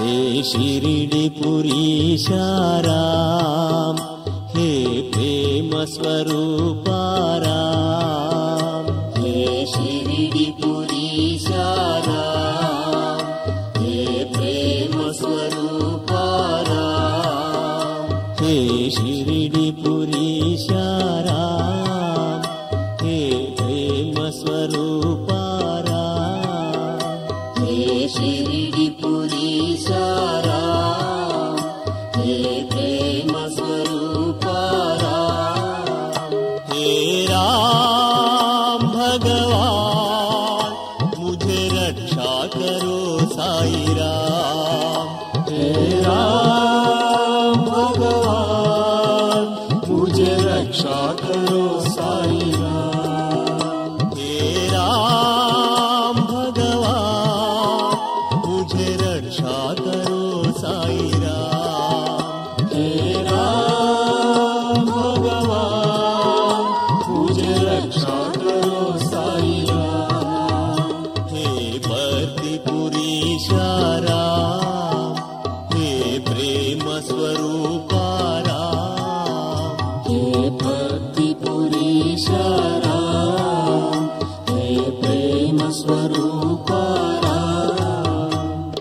हे शिरिडिपुरीशा राम, हे प्रेम स्वरूपा राम, हे शिरिडिपुरीशा राम, हे प्रेम स्वरूपा राम, हे शिरिडिपुरीशा राम, हे प्रेम स्वरूपा राम, हे शिरिडिपुरीशा राम, हे प्रेम स्वरूपा राम। हे राम भगवान मुझे रक्षा करो साई राम, हे राम भगवान मुझे रक्षा करो साई राम, हे राम भगवान मुझे रक्षा करो साई राम, हे राम भगवान मुझे रक्षा करो साई राम। हे भक्तिपुरीशा राम, हे प्रेम स्वरूपा राम, हे भक्तिपुरीशा राम, हे प्रेम स्वरूपा राम।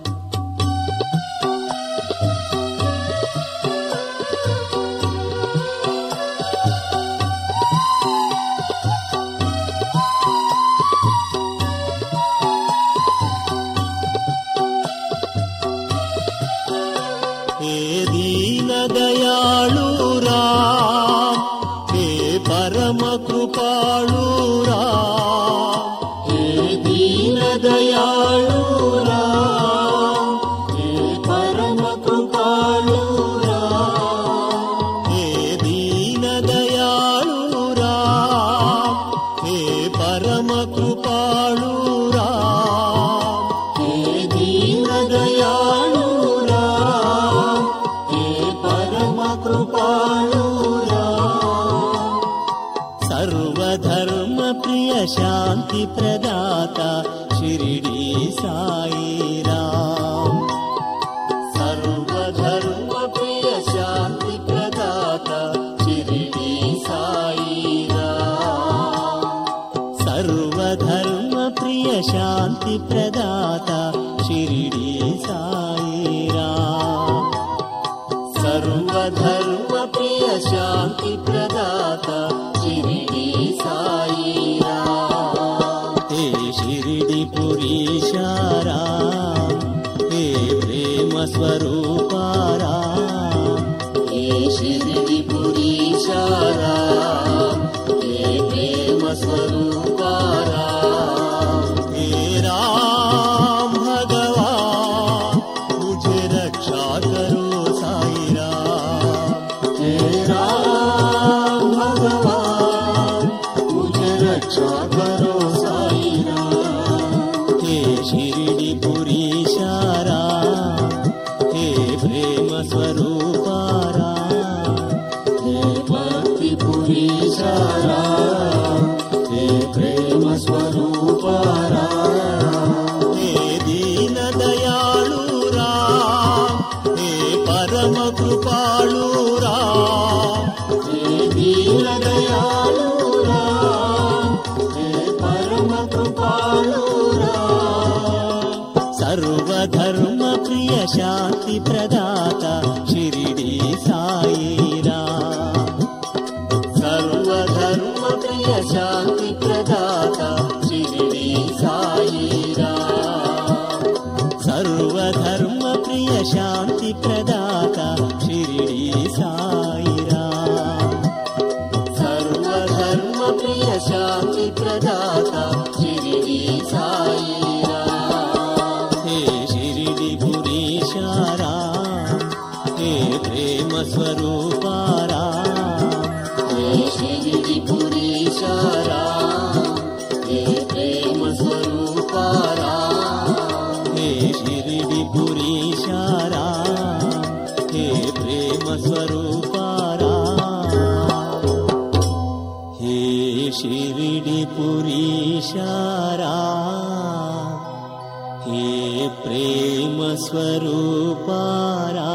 हे दीन दयालु राम, हे परम कृपालु राम, हे दीन दयालु राम, हे परम कृपालु राम, हे दीन दयालु राम, हे परम कृपालु राम, हे दीन दयालु राम, हे परम कृपालु राम। सर्वधर्म प्रिय शांति प्रदाता शिरिडी साई राम, सर्वधर्म प्रिय शांति प्रदाता शिरिडी साई राम, सर्वधर्म प्रिय शांति प्रदाता शिरिडी साई राम, सर्वधर्म प्रिय शांति प्रदाता शिरिडी साई राम। हे शिरिडिपुरीशा राम, हे प्रेम स्वरूपा राम, हे शिरिडिपुरीशा राम, हे प्रेम स्वरूपा राम। हे राम भगवान मुझे रक्षा करो साई राम, हे राम भगवान मुझे रक्षा करो साई राम। हे शिरिडिपुरीशा राम, हे प्रेम स्वरूपा राम, हे भक्तिपुरीशा राम, हे प्रेम स्वरूपा राम। हे दीन दयालु राम, हे परम कृपालु राम, हे दीन दयालु राम, हे परम कृपालु राम। सर्वधर्म प्रिय शांति प्रदाता शिरिडी साई राम, सर्वधर्म प्रिय शांति प्रदाता शिरिडी साई राम, सर्वधर्म प्रिय शांति प्रदाता शिरिडी साई राम, सर्वधर्म प्रिय शांति प्रदाता शिरिडी साई राम। हे शिरिडिपुरीशा राम, हे प्रेम स्वरूपा राम, हे शिरिडिपुरीशा राम, हे प्रेम स्वरूपा राम, हे शिरिडिपुरीशा राम, हे प्रेम स्वरूपा राम। हे शिरिडिपुरीशा राम, हे प्रेम शिवस्वरूपा